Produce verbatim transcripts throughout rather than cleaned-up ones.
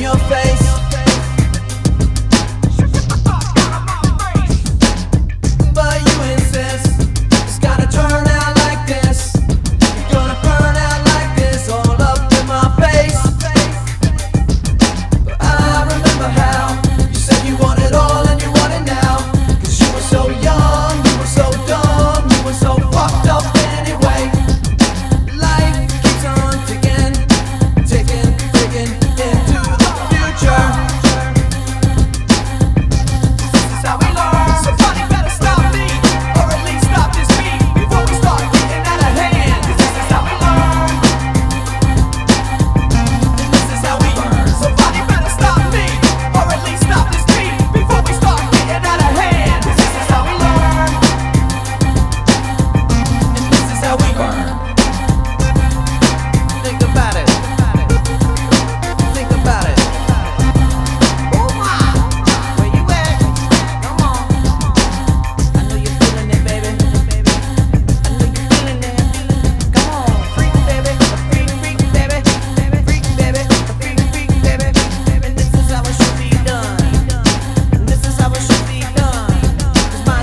your face. But you insist it's gotta turn out like this. You're gonna burn out like this, all up in my face. But I remember how you said you want it all and you want it now. Cause you were so young, you were so dumb, you were so fucked up anyway. Life keeps on ticking, ticking, ticking into the future. This is how we learn. Somebody better stop me, or at least stop this beat before we start getting out of hand. Cause this is how we learn. This is how we learn. Somebody better stop me, or at least stop this beat before we start getting out of hand. Cause this is how we learn. And this is how we burn. Think about it. Think about it. Ooh, ah. Where you at? Come on. I know you're feeling it, baby. I know you're feeling it. Come on, freak, baby. Freak, freak, baby. Freak, baby. Freak, freak, baby. And this is how it should be done. And this is how it should be done. 'Cause my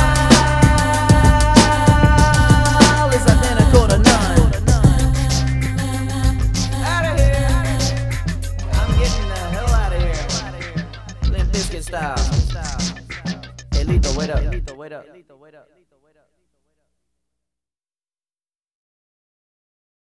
style is identical to none. Out of here. I'm getting the hell out of here. Limp Bizkit style. Hey, Lethal, wait up.